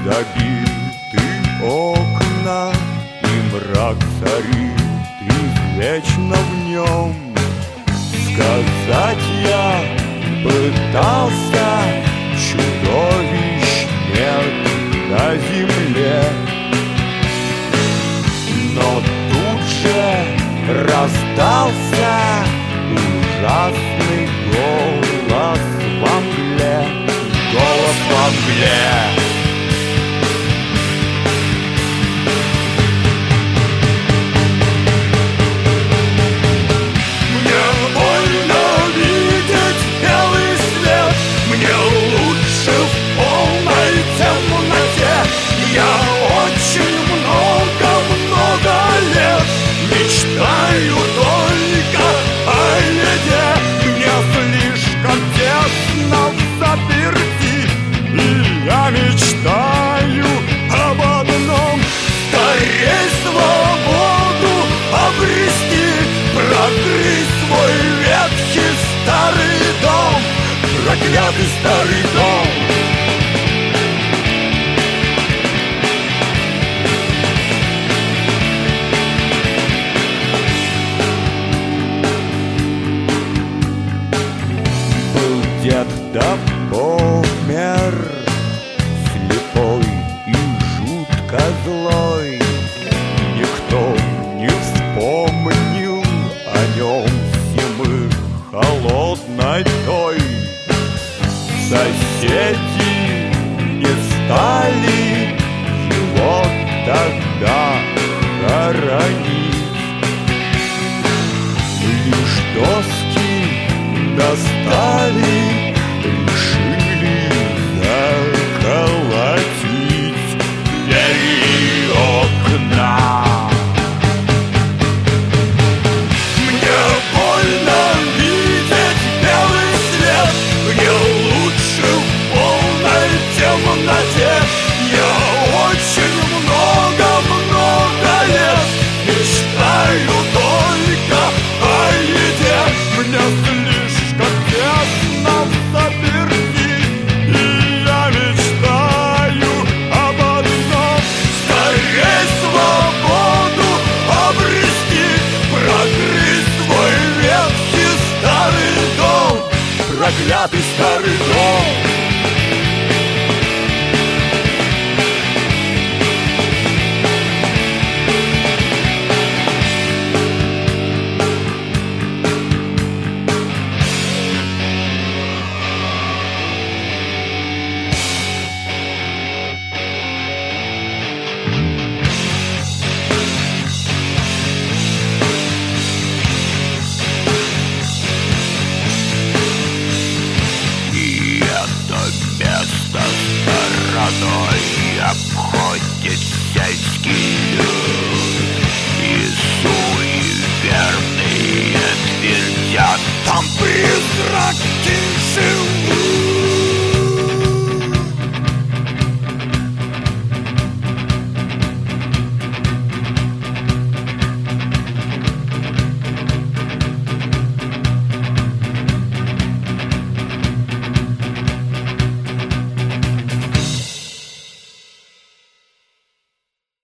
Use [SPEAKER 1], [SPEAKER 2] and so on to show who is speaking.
[SPEAKER 1] забиты окна, и мрак царит извечно в нем. Сказать я пытался, чудовищ нет на земле, но тут же раздался ужасный голос во мгле. Голос во мгле. Я мечтаю об одном — скорей свободу обрести, прокрыть свой ветхий старый дом, проклятый старый дом. Был дед да помер, слепой и жутко злой. Никто не вспомнил о нем зимы холодной той. Соседи не стали его тогда хоронить. Лишь доски достали, решили заколотить двери и окна. Мне больно видеть белый свет, мне лучше в полной темноте. Я очень много лет мечтаю только о еде. Мне слишком тесно взаперти, и я мечтаю об одном — скорей свободу обрести, прокрыть свой ветхий старый дом, проклятый старый дом.
[SPEAKER 2] Стороной обходит сельский